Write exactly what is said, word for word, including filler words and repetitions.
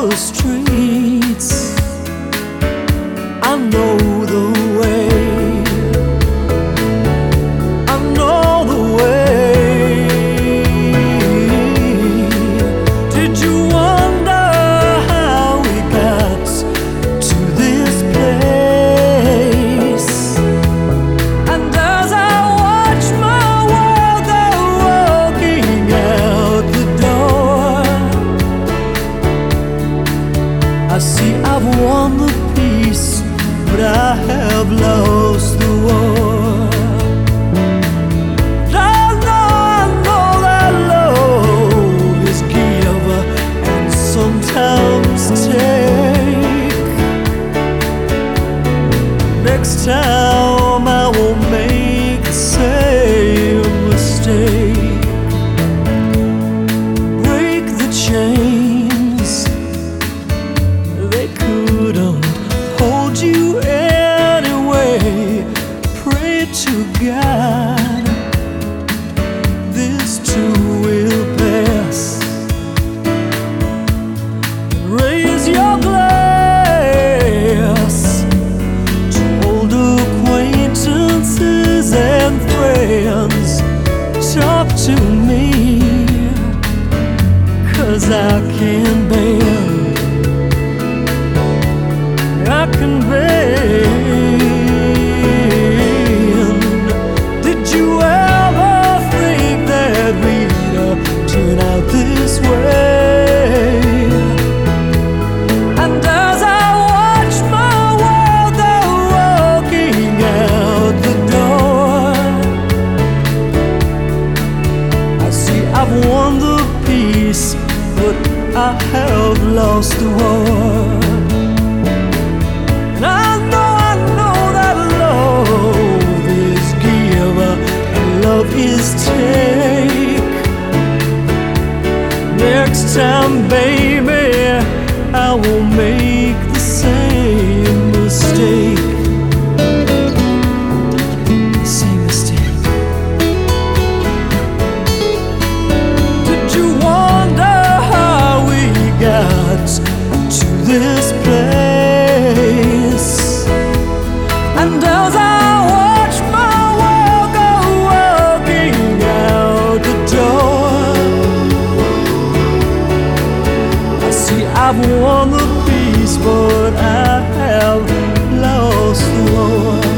the streets. I know the way. I know the way. Did you wonder how we got to this place? And as I watch my world go walking out the door, I see I've won the peace, but I have lost the war. I know, I know that love is give and sometimes take. Next time I won't make the same mistake. Break the chains, they couldn't hold you anyway. Pray to God this too will pass. Raise your glass to old acquaintances and friends. Talk to me, 'cause I can bend, I can bend. Did you ever think that we'd uh, turn out this way? And as I watch my world go walking out the door, I see I've won the peace, but I have lost the war. I know, I know that love is give and love is take. Next time, baby, I won't make the same mistake. Same mistake. Did you wonder how we got to this place? And as I watch my world go walking out the door, I see I've won the peace, but I have lost the war.